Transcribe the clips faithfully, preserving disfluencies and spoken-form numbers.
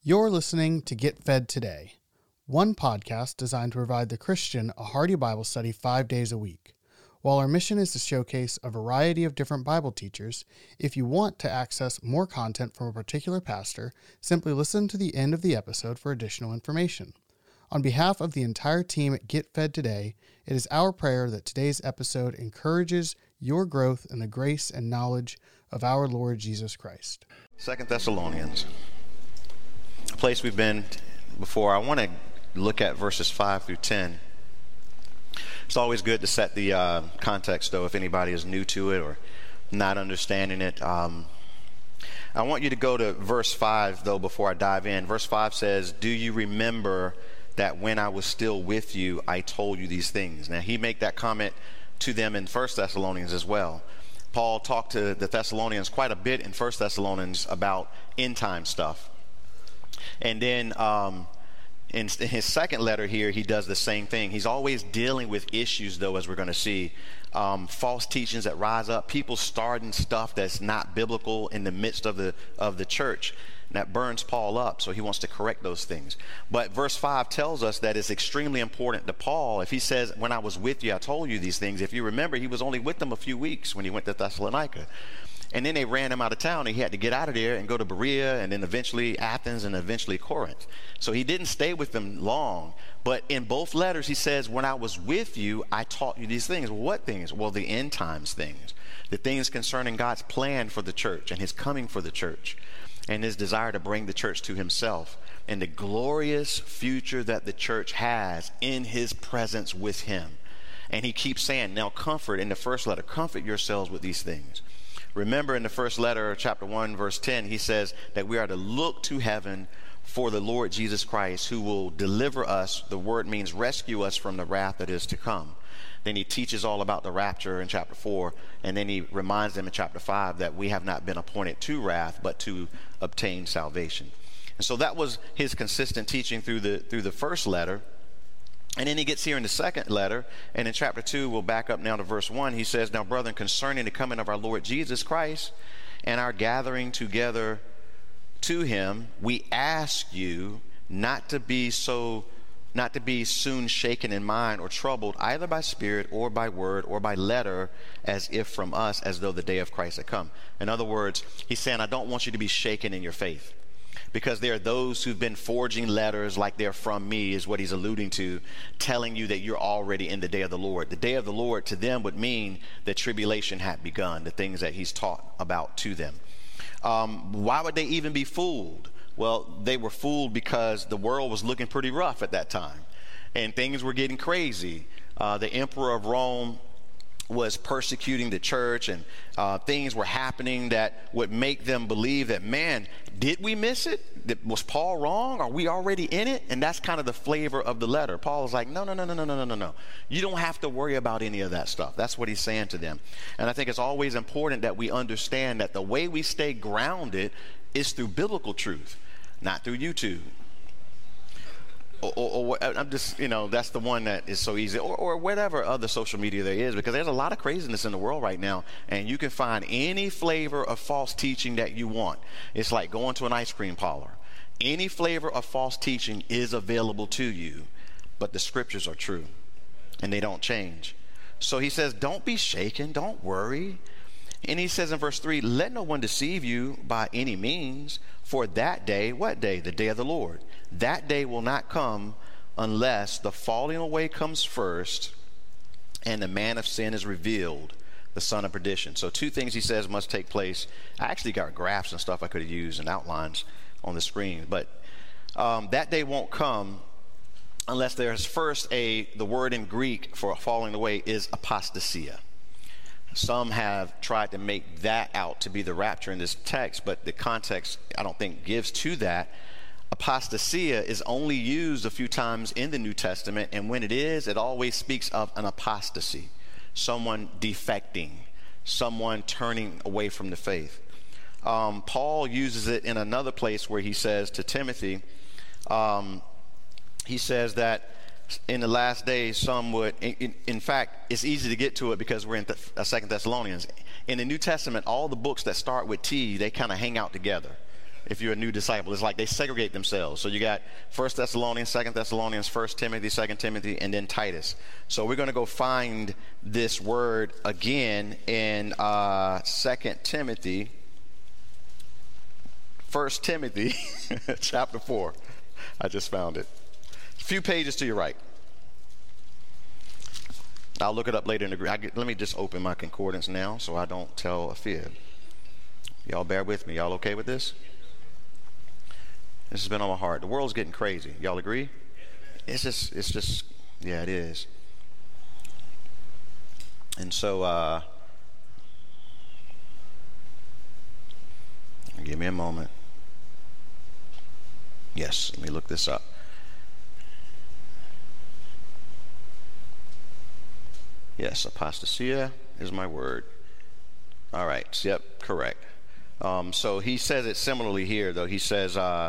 You're listening to Get Fed Today, one podcast designed to provide the Christian a hearty Bible study five days a week. While our mission is to showcase a variety of different Bible teachers, if you want to access more content from a particular pastor, simply listen to the end of the episode for additional information. On behalf of the entire team at Get Fed Today, it is our prayer that today's episode encourages your growth in the grace and knowledge of our Lord Jesus Christ. Second Thessalonians, a place we've been before. I want to look at verses five through ten. It's always good to set the uh, context, though, if anybody is new to it or not understanding it. Um, I want you to go to verse five, though, before I dive in. Verse five says, "Do you remember that when I was still with you, I told you these things?" Now, he made that comment to them in First Thessalonians as well. Paul talked to the Thessalonians quite a bit in First Thessalonians about end-time stuff. And then um, in, in his second letter here, he does the same thing. He's always dealing with issues, though, as we're going to see. Um, false teachings that rise up, people starting stuff that's not biblical in the midst of the of the church. And that burns Paul up, so he wants to correct those things. But verse five tells us that it's extremely important to Paul. If he says, "When I was with you, I told you these things," if you remember, he was only with them a few weeks when he went to Thessalonica. And then they ran him out of town, and he had to get out of there and go to Berea, and then eventually Athens, and eventually Corinth. So he didn't stay with them long. But in both letters, he says, "When I was with you, I taught you these things." What things? Well, the end times things. The things concerning God's plan for the church and his coming for the church and his desire to bring the church to himself and the glorious future that the church has in his presence with him. And he keeps saying, now comfort, in the first letter, comfort yourselves with these things. Remember in the first letter, chapter one, verse ten, he says that we are to look to heaven for the Lord Jesus Christ, who will deliver us. The word means rescue us from the wrath that is to come. Then he teaches all about the rapture in chapter four, and then he reminds them in chapter five that we have not been appointed to wrath, but to obtain salvation. And so that was his consistent teaching through the through the first letter. And then he gets here in the second letter, and in chapter two, we'll back up now to verse one. He says, "Now, brethren, concerning the coming of our Lord Jesus Christ and our gathering together to him, we ask you not to be so not to be soon shaken in mind or troubled, either by spirit or by word or by letter, as if from us, as though the day of Christ had come." In other words, he's saying, I don't want you to be shaken in your faith, because there are those who've been forging letters like they're from me, is what he's alluding to, telling you that you're already in the day of the Lord. The day of the Lord to them would mean that tribulation had begun, the things that he's taught about to them. Um, why would they even be fooled? Well, they were fooled because the world was looking pretty rough at that time, and things were getting crazy. Uh, the emperor of Rome was persecuting the church, and uh, things were happening that would make them believe that, man, did we miss it? Was Paul wrong? Are we already in it? And that's kind of the flavor of the letter. Paul is like, no, no, no, no, no, no, no, no, no. You don't have to worry about any of that stuff. That's what he's saying to them. And I think it's always important that we understand that the way we stay grounded is through biblical truth, not through YouTube. Or, or, or I'm just, you know, that's the one that is so easy, or, or whatever other social media there is, because there's a lot of craziness in the world right now, and you can find any flavor of false teaching that you want. It's like going to an ice cream parlor. Any flavor of false teaching is available to you, but the scriptures are true, and they don't change. So he says, don't be shaken, don't worry. And he says in verse three, "Let no one deceive you by any means, for that day," what day? The day of the Lord. "That day will not come unless the falling away comes first and the man of sin is revealed, the son of perdition." So two things he says must take place. I actually got graphs and stuff I could have used and outlines on the screen, but um, that day won't come unless there's first a, the word in Greek for falling away is apostasia. Some have tried to make that out to be the rapture in this text, but the context, I don't think, gives to that. Apostasia is only used a few times in the New Testament, and when it is, it always speaks of an apostasy, someone defecting, someone turning away from the faith. Um, Paul uses it in another place where he says to Timothy, um, he says that in the last days, some would, in, in fact, it's easy to get to it because we're in th- Second Thessalonians. In the New Testament, all the books that start with T, they kind of hang out together. if you're a new disciple. It's like they segregate themselves. So you got First Thessalonians, Second Thessalonians, First Timothy, Second Timothy, and then Titus. So we're going to go find this word again in uh, Second Timothy, First Timothy, chapter four. I just found it. A few pages to your right. I'll look it up later in the Greek. Let me just open my concordance now so I don't tell a fib. Y'all bear with me. Y'all okay with this? This has been on my heart. The world's getting crazy. Y'all agree? It's just, it's just, yeah, it is. And so, uh, give me a moment. Yes, let me look this up. Yes, apostasia is my word. All right, yep, correct. Um, so he says it similarly here, though. He says, uh,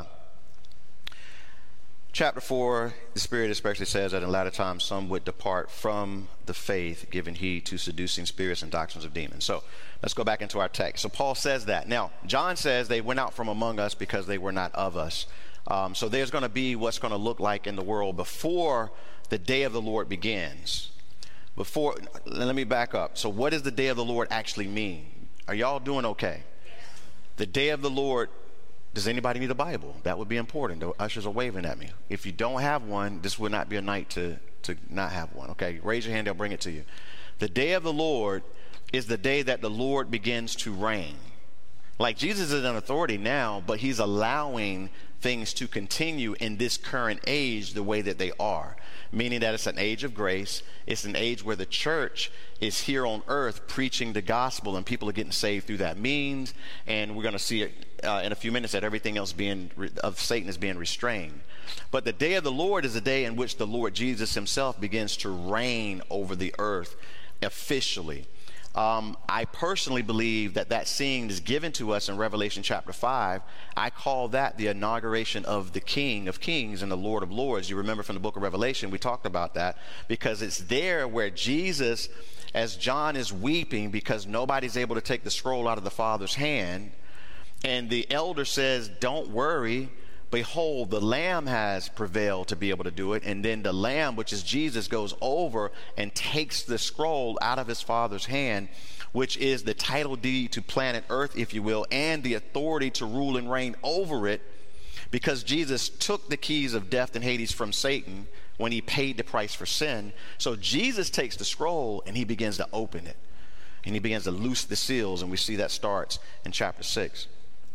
chapter four, the Spirit especially says that in latter times some would depart from the faith, giving heed to seducing spirits and doctrines of demons. So let's go back into our text. So Paul says that. Now, John says they went out from among us because they were not of us. Um, so there's going to be what's going to look like in the world before the day of the Lord begins. Before, let me back up. So what does the day of the Lord actually mean? Are y'all doing okay? The day of the Lord, does anybody need a Bible? That would be important. The ushers are waving at me. If you don't have one, this would not be a night to, to not have one. Okay, raise your hand, they'll bring it to you. The day of the Lord is the day that the Lord begins to reign. Like Jesus is in authority now, but he's allowing things to continue in this current age the way that they are. Meaning that it's an age of grace. It's an age where the church is here on earth preaching the gospel and people are getting saved through that means. And we're going to see it uh, in a few minutes that everything else being re- of Satan is being restrained. But the day of the Lord is a day in which the Lord Jesus himself begins to reign over the earth officially. Um, I personally believe that that scene is given to us in Revelation chapter five. I call that the inauguration of the King of Kings and the Lord of Lords. You remember from the book of Revelation, we talked about that because it's there where Jesus, as John is weeping because nobody's able to take the scroll out of the Father's hand, and the elder says, don't worry, behold, the Lamb has prevailed to be able to do it. And then the Lamb, which is Jesus, goes over and takes the scroll out of his Father's hand, which is the title deed to planet Earth, if you will, and the authority to rule and reign over it, because Jesus took the keys of death and Hades from Satan when he paid the price for sin. So Jesus takes the scroll and he begins to open it. And he begins to loose the seals, and we see that starts in chapter six.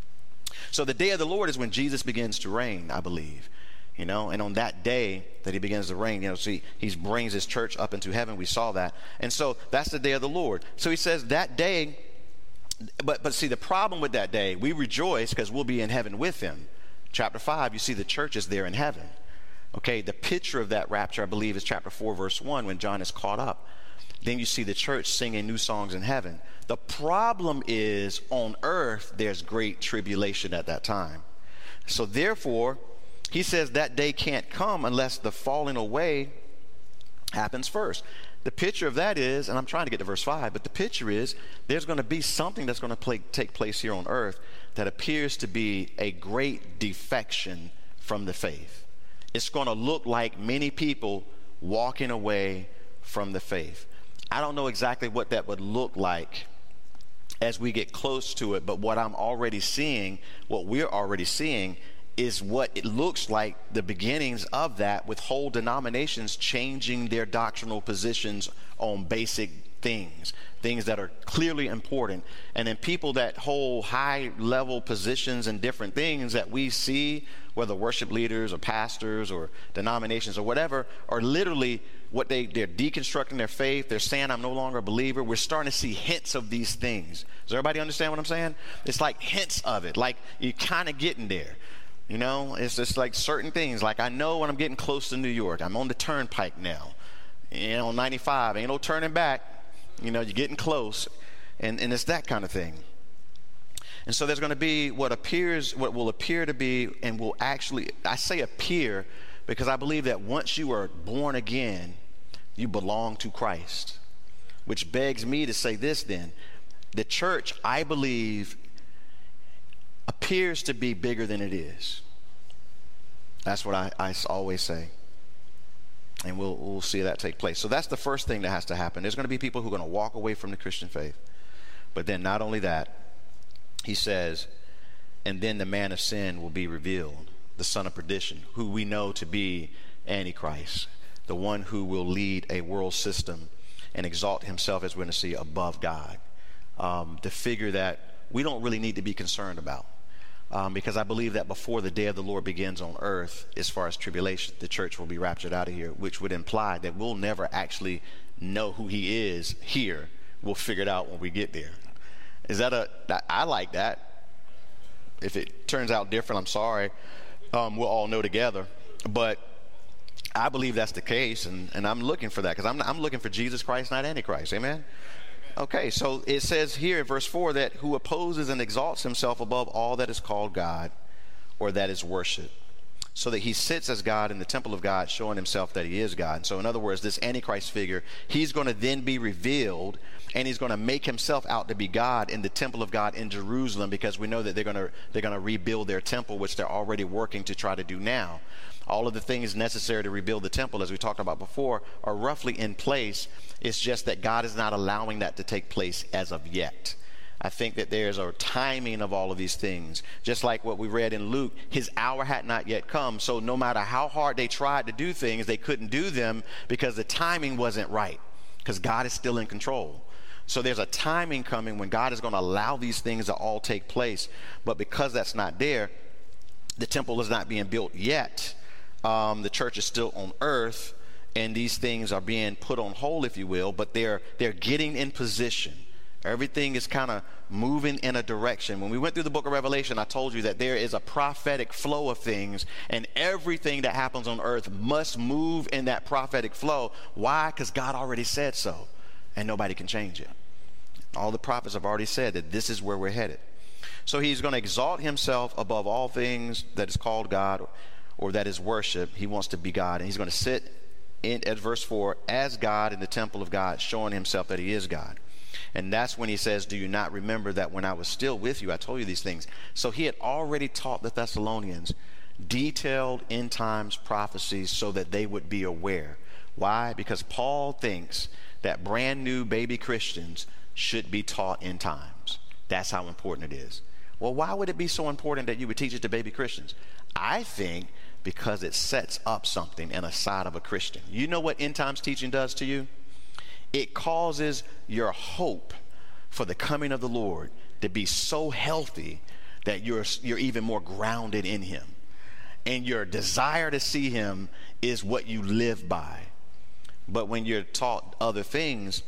So the day of the Lord is when Jesus begins to reign, I believe, you know, and on that day that he begins to reign, you know, see, he brings his church up into heaven. We saw that. And so that's the day of the Lord. So he says that day, but, but see, the problem with that day, we rejoice because we'll be in heaven with him. Chapter five, you see the church is there in heaven. Okay, the picture of that rapture, I believe, is chapter four, verse one, when John is caught up. Then you see the church singing new songs in heaven. The problem is on earth, there's great tribulation at that time. So therefore, he says that day can't come unless the falling away happens first. The picture of that is, and I'm trying to get to verse five, but the picture is there's going to be something that's going to play, take place here on earth that appears to be a great defection from the faith. It's going to look like many people walking away from the faith. I don't know exactly what that would look like as we get close to it, but what I'm already seeing, what we're already seeing, is what it looks like the beginnings of that, with whole denominations changing their doctrinal positions on basic things, things that are clearly important. And then people that hold high level positions and different things that we see, whether worship leaders or pastors or denominations or whatever, are literally what they, they're deconstructing their faith. They're saying, I'm no longer a believer. We're starting to see hints of these things. Does everybody understand what I'm saying? It's like hints of it, like you're kind of getting there. You know, it's just like certain things. Like I know when I'm getting close to New York, I'm on the turnpike now. You know, ninety-five, ain't no turning back. You know, you're getting close. And, and it's that kind of thing. And so there's going to be what appears, what will appear to be, and will actually, I say appear, because I believe that once you are born again, you belong to Christ. Which begs me to say this then. The church, I believe, appears to be bigger than it is. That's what I, I always say. And we'll, we'll see that take place. So that's the first thing that has to happen. There's going to be people who are going to walk away from the Christian faith. But then not only that, he says, and then the man of sin will be revealed, the son of perdition, who we know to be Antichrist, the one who will lead a world system and exalt himself, as we're going to see, above God. Um, the figure that we don't really need to be concerned about. Um, because I believe that before the day of the Lord begins on earth, as far as tribulation, the church will be raptured out of here, which would imply that we'll never actually know who he is here. We'll figure it out when we get there. Is that a, I like that. If it turns out different, I'm sorry. Um, we'll all know together. But I believe that's the case, and, and I'm looking for that, because I'm, I'm looking for Jesus Christ, not Antichrist. Amen? Okay, so it says here in verse four that who opposes and exalts himself above all that is called God or that is worship, so that he sits as God in the temple of God, showing himself that he is God. And so in other words, this Antichrist figure, he's going to then be revealed, and he's going to make himself out to be God in the temple of God in Jerusalem, because we know that they're going to they're going to rebuild their temple, which they're already working to try to do now. All of the things necessary to rebuild the temple, as we talked about before, are roughly in place. It's just that God is not allowing that to take place as of yet. I think that there's a timing of all of these things. Just like what we read in Luke, his hour had not yet come. So no matter how hard they tried to do things, they couldn't do them because the timing wasn't right, because God is still in control. So there's a timing coming when God is going to allow these things to all take place. But because that's not there, the temple is not being built yet. Um, the church is still on earth, and these things are being put on hold, if you will, but they're they're getting in position. Everything is kind of moving in a direction. When we went through the book of Revelation, I told you that there is a prophetic flow of things, and everything that happens on earth must move in that prophetic flow. Why? Because God already said so, and nobody can change it. All the prophets have already said that this is where we're headed. So he's going to exalt himself above all things that is called God, or that is worship. He wants to be God, and he's going to sit in, at verse four, as God in the temple of God, showing himself that he is God. And that's when he says, do you not remember that when I was still with you, I told you these things? So he had already taught the Thessalonians detailed end times prophecies so that they would be aware. Why? Because Paul thinks that brand new baby Christians should be taught end times. That's how important it is. Well, why would it be so important that you would teach it to baby Christians? I think because it sets up something in a side of a Christian. You know what end times teaching does to you? It causes your hope for the coming of the Lord to be so healthy that you're you're even more grounded in him. And your desire to see him is what you live by. But when you're taught other things,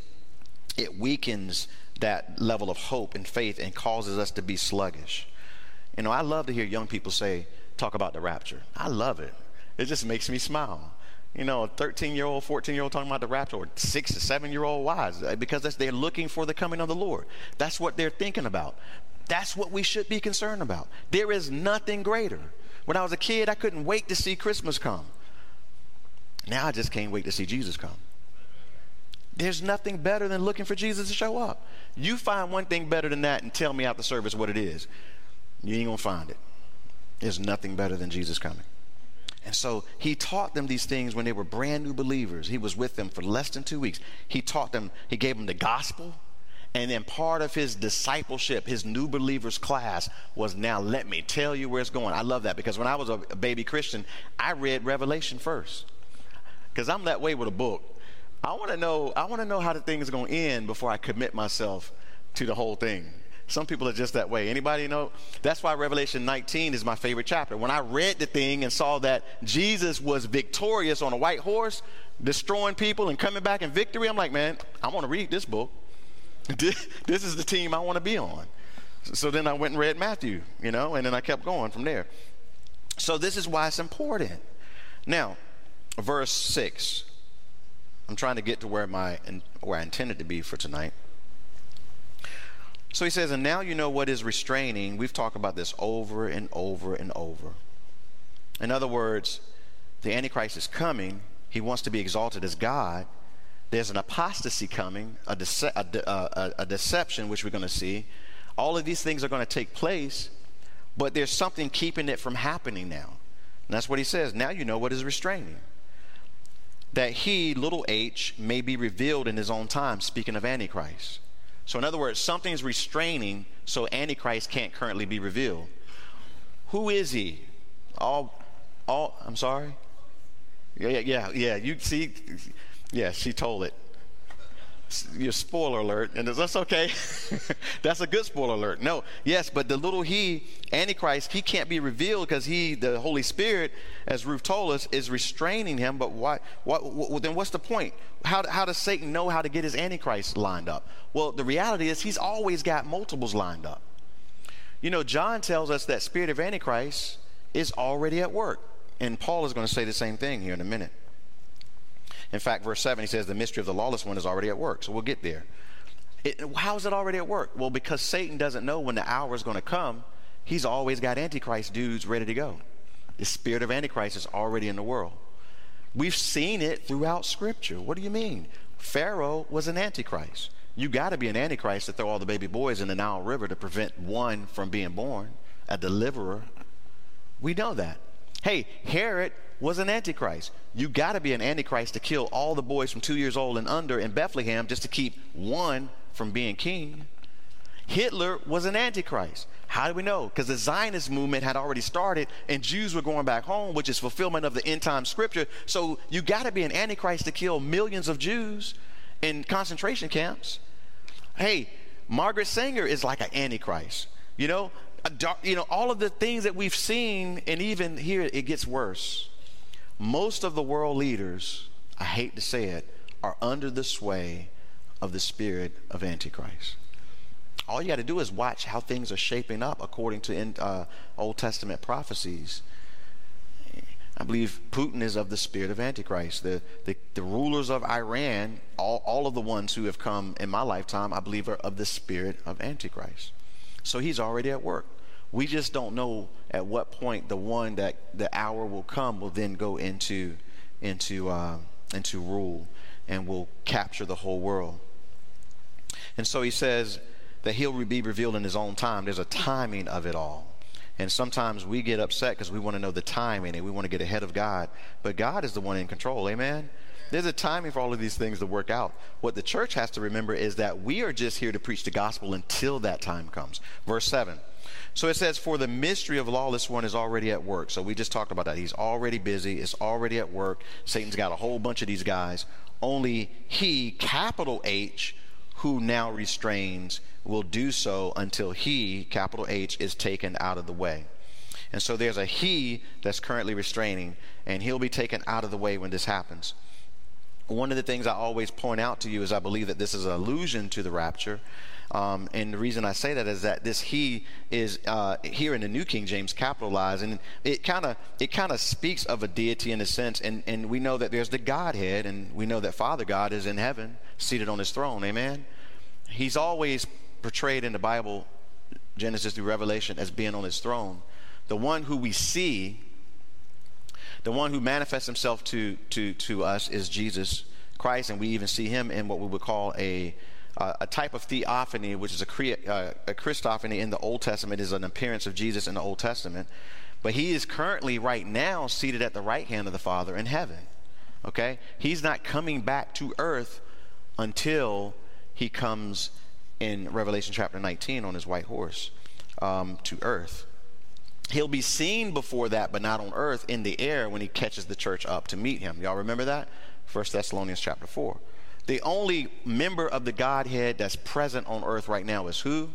it weakens that level of hope and faith and causes us to be sluggish. You know, I love to hear young people say, talk about the rapture. I love it. It just makes me smile. You know, a thirteen-year-old, fourteen-year-old talking about the rapture, or six to seven-year-old wives, because that's, they're looking for the coming of the Lord. That's what they're thinking about. That's what we should be concerned about. There is nothing greater. When I was a kid, I couldn't wait to see Christmas come. Now I just can't wait to see Jesus come. There's nothing better than looking for Jesus to show up. You find one thing better than that and tell me after service what it is. You ain't gonna find it. There's nothing better than Jesus coming. And so he taught them these things when they were brand new believers. He was with them for less than two weeks. He taught them, he gave them the gospel. And then part of his discipleship, his new believers class, was now let me tell you where it's going. I love that, because when I was a baby Christian, I read Revelation first. Because I'm that way with a book. I want to know, I want to know how the thing is going to end before I commit myself to the whole thing. Some people are just that way. Anybody know? That's why Revelation nineteen is my favorite chapter. When I read the thing and saw that Jesus was victorious on a white horse, destroying people and coming back in victory, I'm like, man, I want to read this book. This is the team I want to be on. So then I went and read Matthew, you know, and then I kept going from there. So this is why it's important. Now, verse six. I'm trying to get to where my where I intended to be for tonight. So he says, and now you know what is restraining. We've talked about this over and over and over. In other words, the Antichrist is coming. He wants to be exalted as God. There's an apostasy coming, a, dece- a, de- a, a deception, which we're going to see. All of these things are going to take place. but there's something keeping it from happening now. And that's what he says. Now you know what is restraining. That he, little h, may be revealed in his own time, speaking of Antichrist. So in other words, something's restraining so Antichrist can't currently be revealed. Who is he? All, all, I'm sorry? Yeah, yeah, yeah, yeah. You see, yeah, she told it. Your spoiler alert, and that's okay. That's a good spoiler alert. No, yes, but the little he, Antichrist, he can't be revealed because he, the Holy Spirit, as Ruth told us, is restraining him. But why? What? what then what's the point? How, how does Satan know how to get his Antichrist lined up? Well, the reality is he's always got multiples lined up. You know, John tells us that spirit of Antichrist is already at work, and Paul is going to say the same thing here in a minute. In fact, verse seven, he says the mystery of the lawless one is already at work. So we'll get there. It, how is it already at work? Well, because Satan doesn't know when the hour is going to come, he's always got Antichrist dudes ready to go. The spirit of Antichrist is already in the world. We've seen it throughout Scripture. What do you mean? Pharaoh was an Antichrist. You got to be an Antichrist to throw all the baby boys in the Nile River to prevent one from being born, a deliverer. We know that. Hey, Herod was an Antichrist. You got to be an Antichrist to kill all the boys from two years old and under in Bethlehem just to keep one from being king. Hitler was an Antichrist. How do we know? Because the Zionist movement had already started and Jews were going back home, which is fulfillment of the end time scripture. So you got to be an Antichrist to kill millions of Jews in concentration camps. Hey, Margaret Sanger is like an Antichrist. You know, a dark, you know, all of the things that we've seen, and even here it gets worse. Most of the world leaders, I hate to say it, are under the sway of the spirit of Antichrist. All you got to do is watch how things are shaping up according to in, uh, Old Testament prophecies. I believe Putin is of the spirit of Antichrist. The, the, the rulers of Iran, all, all of the ones who have come in my lifetime, I believe are of the spirit of Antichrist. So he's already at work. We just don't know at what point the one that the hour will come will then go into into uh, into rule and will capture the whole world. And so he says that he'll be revealed in his own time. There's a timing of it all. And sometimes we get upset because we want to know the timing and we want to get ahead of God. But God is the one in control. Amen? There's a timing for all of these things to work out. What the church has to remember is that we are just here to preach the gospel until that time comes. Verse seven. So it says, for the mystery of lawless one is already at work. So we just talked about that. He's already busy. It's already at work. Satan's got a whole bunch of these guys. Only he, capital H, who now restrains, will do so until he, capital H, is taken out of the way. And so there's a he that's currently restraining, and he'll be taken out of the way when this happens. One of the things I always point out to you is I believe that this is an allusion to the rapture. Um, and the reason I say that is that this he is uh, here in the New King James capitalized, and it kind of it kind of speaks of a deity in a sense. And, and we know that there's the Godhead, and we know that Father God is in heaven, seated on his throne. Amen. He's always portrayed in the Bible, Genesis through Revelation, as being on his throne. The one who we see, the one who manifests himself to to to us is Jesus Christ, and we even see him in what we would call a Uh, a type of theophany, which is a, uh, a Christophany in the Old Testament, is an appearance of Jesus in the Old Testament. But he is currently right now seated at the right hand of the Father in heaven. Okay? He's not coming back to earth until he comes in Revelation chapter nineteen on his white horse um, to earth. He'll be seen before that, but not on earth, in the air when he catches the church up to meet him. Y'all remember that? First Thessalonians chapter four. The only member of the Godhead that's present on earth right now is who?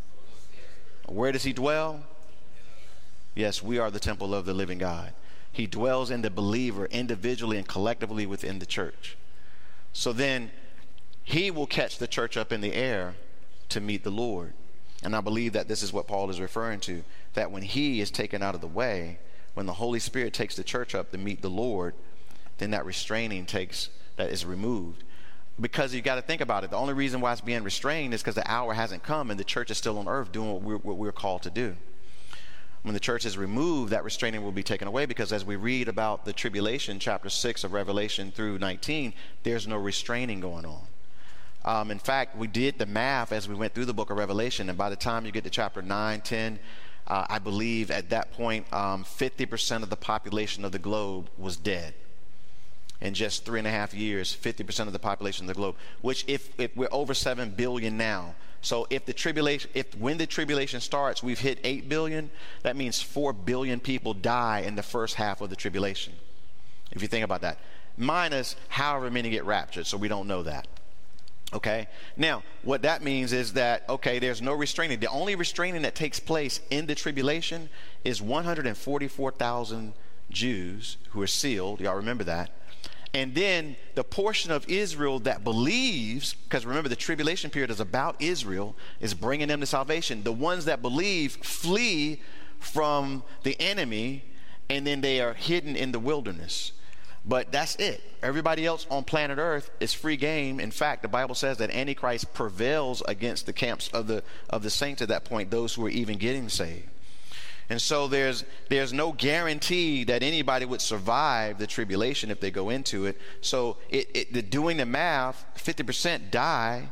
Where does he dwell? Yes, we are the temple of the living God. He dwells in the believer individually and collectively within the church. So then he will catch the church up in the air to meet the Lord. And I believe that this is what Paul is referring to, that when he is taken out of the way, when the Holy Spirit takes the church up to meet the Lord, then that restraining takes, that is removed. Because you got to think about it. The only reason why it's being restrained is because the hour hasn't come and the church is still on earth doing what we're, what we're called to do. When the church is removed, that restraining will be taken away, because as we read about the tribulation, chapter six of Revelation through nineteen, there's no restraining going on. Um, in fact, we did the math as we went through the book of Revelation, and by the time you get to chapter nine, ten, Uh, I believe at that point, um, fifty percent of the population of the globe was dead. In just three and a half years, fifty percent of the population of the globe, which if, if we're over seven billion now. So if the tribulation, if when the tribulation starts, we've hit eight billion, that means four billion people die in the first half of the tribulation. If you think about that, minus however many get raptured. So we don't know that. Okay. Now, what that means is that, okay, there's no restraining. The only restraining that takes place in the tribulation is one hundred forty-four thousand Jews who are sealed. Y'all remember that? And then the portion of Israel that believes, because remember the tribulation period is about Israel, is bringing them to salvation. The ones that believe flee from the enemy, and then they are hidden in the wilderness. But that's it. Everybody else on planet Earth is free game. In fact, the Bible says that Antichrist prevails against the camps of the of the saints at that point, those who are even getting saved. And so there's there's no guarantee that anybody would survive the tribulation if they go into it. So it, it the, doing the math, fifty percent die.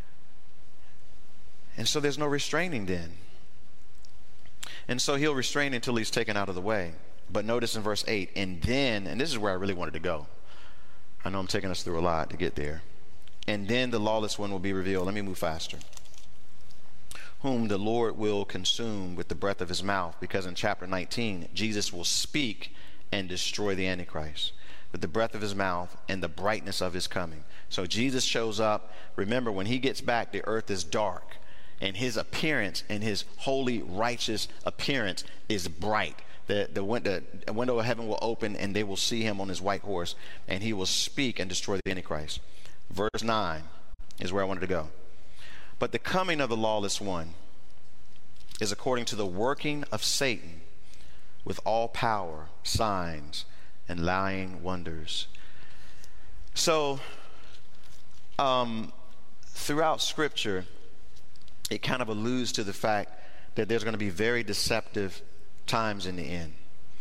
And so there's no restraining then. And so he'll restrain until he's taken out of the way. But notice in verse eight, and then, and this is where I really wanted to go. I know I'm taking us through a lot to get there. And then the lawless one will be revealed. Let me move faster. Whom the Lord will consume with the breath of his mouth. Because in chapter nineteen, Jesus will speak and destroy the Antichrist with the breath of his mouth and the brightness of his coming. So Jesus shows up. Remember, when he gets back, the earth is dark. And his appearance and his holy, righteous appearance is bright. The, the, window, the window of heaven will open and they will see him on his white horse. And he will speak and destroy the Antichrist. Verse nine is where I wanted to go. But the coming of the lawless one is according to the working of Satan with all power, signs, and lying wonders. So, um, throughout Scripture, it kind of alludes to the fact that there's going to be very deceptive times in the end.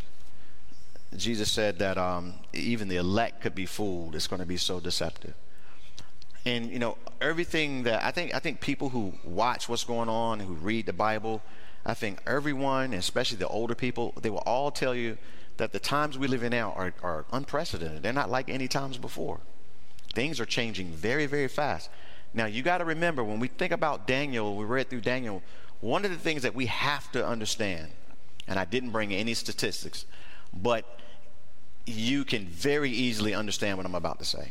Jesus said that um, even the elect could be fooled. It's going to be so deceptive. And, you know, everything that I think, I think people who watch what's going on, who read the Bible, I think everyone, especially the older people, they will all tell you that the times we live in now are, are unprecedented. They're not like any times before. Things are changing very, very fast. Now, you got to remember, when we think about Daniel, we read through Daniel, one of the things that we have to understand, and I didn't bring any statistics, but you can very easily understand what I'm about to say.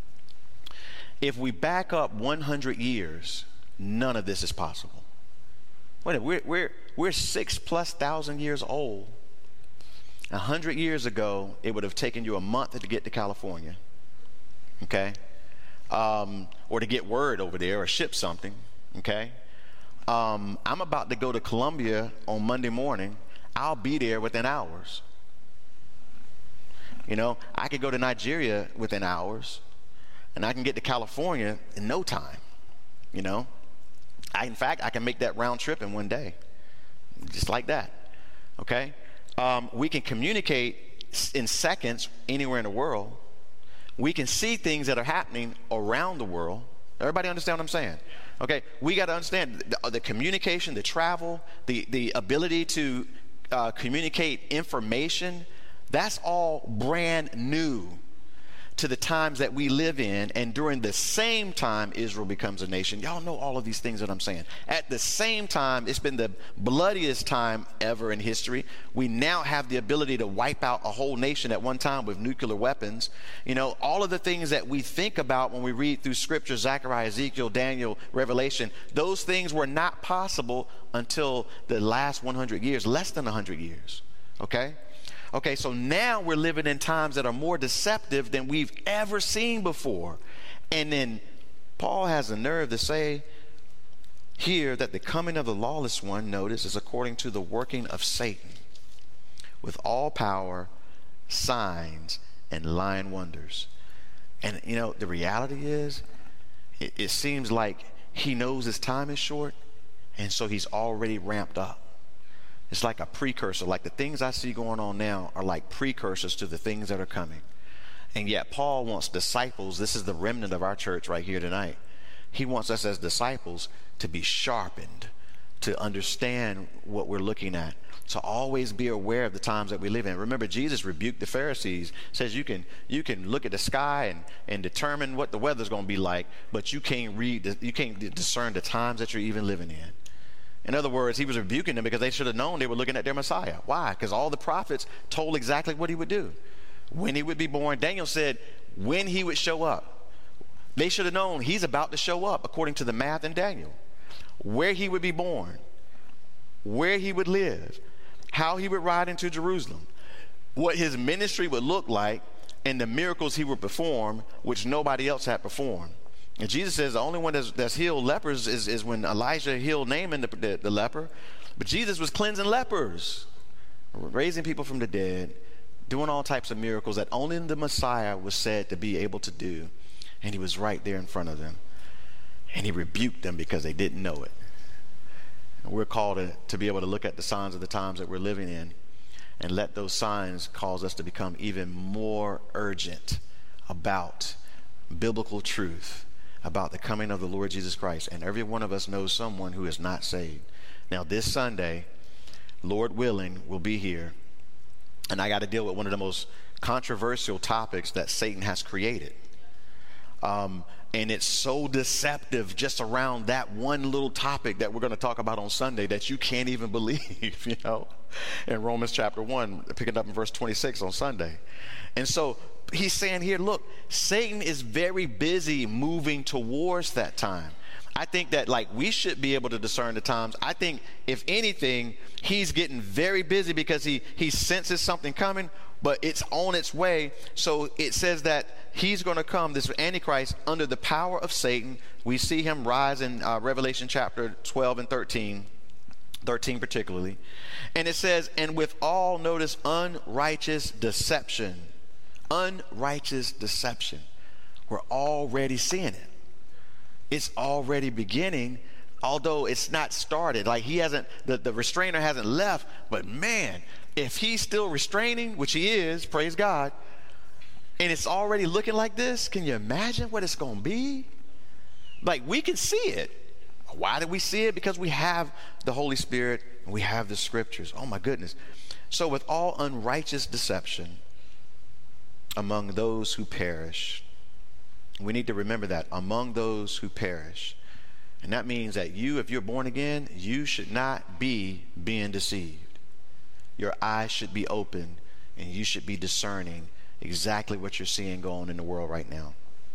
If we back up one hundred years, none of this is possible. Wait, we're, we're, we're six plus thousand years old. A hundred years ago, it would have taken you a month to get to California, okay? Um, or to get word over there or ship something, okay? Um, I'm about to go to Colombia on Monday morning. I'll be there within hours. You know, I could go to Nigeria within hours. And I can get to California in no time, you know. I, in fact, I can make that round trip in one day, just like that, okay? Um, we can communicate in seconds anywhere in the world. We can see things that are happening around the world. Everybody understand what I'm saying? Okay, we got to understand the, the communication, the travel, the, the ability to uh, communicate information. That's all brand new to the times that we live in. And during the same time Israel becomes a nation. Y'all know all of these things that I'm saying. At the same time, it's been the bloodiest time ever in history. We now have the ability to wipe out a whole nation at one time with nuclear weapons. You know, all of the things that we think about when we read through Scripture, Zechariah, Ezekiel, Daniel, Revelation, those things were not possible until the last one hundred years, less than one hundred years, okay? Okay, so now we're living in times that are more deceptive than we've ever seen before. And then Paul has the nerve to say here that the coming of the lawless one, notice, is according to the working of Satan with all power, signs, and lying wonders. And, you know, the reality is, it, it seems like he knows his time is short, and so he's already ramped up. It's like a precursor. Like the things I see going on now are like precursors to the things that are coming. And yet Paul wants disciples. This is the remnant of our church right here tonight. He wants us as disciples to be sharpened, to understand what we're looking at. So always be aware of the times that we live in. Remember, Jesus rebuked the Pharisees, says you can you can look at the sky and, and determine what the weather's going to be like, but you can't read, you can't discern the times that you're even living in. In other words, he was rebuking them because they should have known they were looking at their Messiah. Why? Because all the prophets told exactly what he would do, when he would be born. Daniel said when he would show up. They should have known he's about to show up according to the math in Daniel, where he would be born, where he would live, how he would ride into Jerusalem, what his ministry would look like, and the miracles he would perform, which nobody else had performed. And Jesus says the only one that's, that's healed lepers is, is when Elijah healed Naaman, the, the, the leper. But Jesus was cleansing lepers, raising people from the dead, doing all types of miracles that only the Messiah was said to be able to do. And he was right there in front of them. And he rebuked them because they didn't know it. And we're called to, to be able to look at the signs of the times that we're living in and let those signs cause us to become even more urgent about biblical truth, about the coming of the Lord Jesus Christ. And every one of us knows someone who is not saved. Now, this Sunday, Lord willing, we'll be here. And I got to deal with one of the most controversial topics that Satan has created. Um, and it's so deceptive just around that one little topic that we're going to talk about on Sunday that you can't even believe, you know, in Romans chapter one, picking up in verse twenty-six on Sunday. And so he's saying here, look, Satan is very busy moving towards that time. I think that like we should be able to discern the times. I think if anything, he's getting very busy because he, he senses something coming, but it's on its way. So it says that he's going to come, this Antichrist, under the power of Satan. We see him rise in uh, Revelation chapter twelve and thirteen, thirteen particularly. And it says, and with all, notice, unrighteous deception. Unrighteous deception. We're already seeing it. It's already beginning, although it's not started. Like he hasn't, the, the restrainer hasn't left, but man, if he's still restraining, which he is, praise God, and it's already looking like this, can you imagine what it's going to be? Like we can see it. Why do we see it? Because we have the Holy Spirit and we have the scriptures. Oh my goodness. So with all unrighteous deception among those who perish, we need to remember that, among those who perish. And that means that you, if you're born again, you should not be being deceived. Your eyes should be open and you should be discerning exactly what you're seeing going on in the world right now.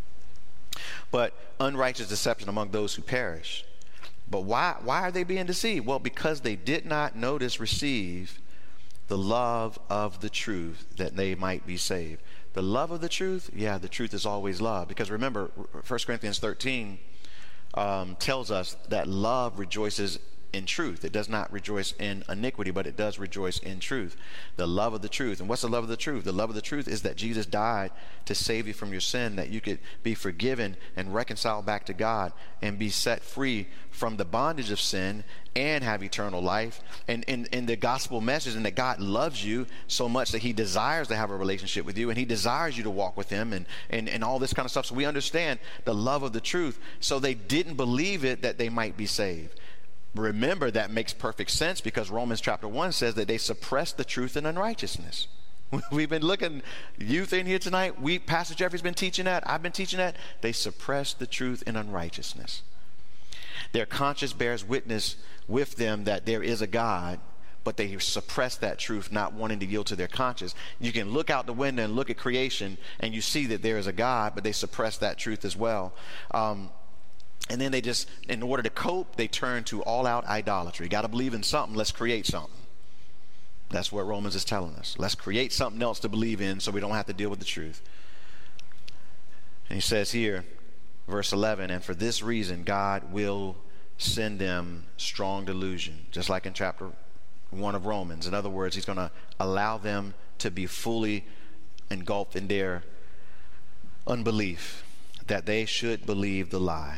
But unrighteous deception among those who perish. But why, why are they being deceived? Well, because they did not notice, receive the love of the truth that they might be saved. The love of the truth, yeah, the truth is always love. Because remember, First Corinthians thirteen um, tells us that love rejoices in truth. It does not rejoice in iniquity, but it does rejoice in truth. The love of the truth. And what's the love of the truth? The love of the truth is that Jesus died to save you from your sin, that you could be forgiven and reconciled back to God and be set free from the bondage of sin and have eternal life. And in and, and the gospel message, and that God loves you so much that he desires to have a relationship with you, and he desires you to walk with him, and, and, and all this kind of stuff. So we understand the love of the truth. So they didn't believe it that they might be saved. Remember, that makes perfect sense because Romans chapter one says that they suppress the truth in unrighteousness. We've been looking, youth in here tonight, we, Pastor Jeffrey's been teaching that, I've been teaching that. They suppress the truth in unrighteousness. Their conscience bears witness with them that there is a God, but they suppress that truth, not wanting to yield to their conscience. You can look out the window and look at creation and you see that there is a God, but they suppress that truth as well. Um, And then they just, in order to cope, they turn to all-out idolatry. Got to believe in something, let's create something. That's what Romans is telling us. Let's create something else to believe in so we don't have to deal with the truth. And he says here, verse eleven, and for this reason God will send them strong delusion, just like in chapter one of Romans. In other words, he's going to allow them to be fully engulfed in their unbelief, that they should believe the lie,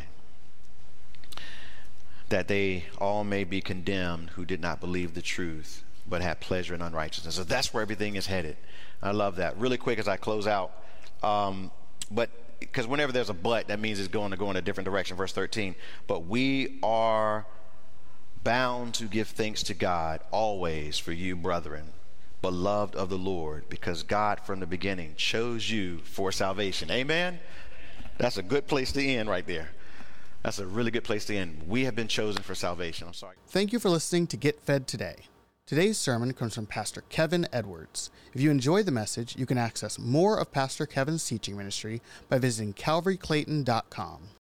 that they all may be condemned who did not believe the truth but had pleasure in unrighteousness. So that's where everything is headed. I love that. Really quick as I close out, um, but because whenever there's a but, that means it's going to go in a different direction. Verse thirteen, but we are bound to give thanks to God always for you, brethren, beloved of the Lord, because God from the beginning chose you for salvation. Amen? That's a good place to end right there. That's a really good place to end. We have been chosen for salvation. I'm sorry. Thank you for listening to Get Fed Today. Today's sermon comes from Pastor Kevin Edwards. If you enjoyed the message, you can access more of Pastor Kevin's teaching ministry by visiting calvary clayton dot com.